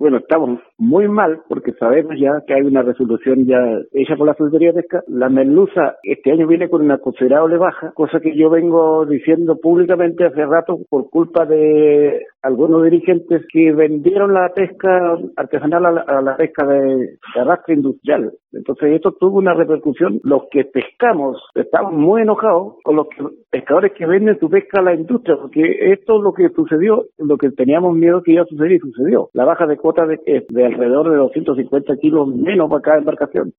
Bueno, estamos muy mal porque sabemos ya que hay una resolución ya hecha por la Secretaría de Pesca. La merluza este año viene con una considerable baja, cosa que yo vengo diciendo públicamente hace rato por culpa de algunos dirigentes que vendieron la pesca artesanal a la pesca de arrastre industrial. Entonces esto tuvo una repercusión. Los que pescamos estamos muy enojados con los pescadores que venden su pesca a la industria, porque esto es lo que sucedió, lo que teníamos miedo que iba a suceder y sucedió. La baja de cuotas de alrededor de 250 kilos menos para cada embarcación.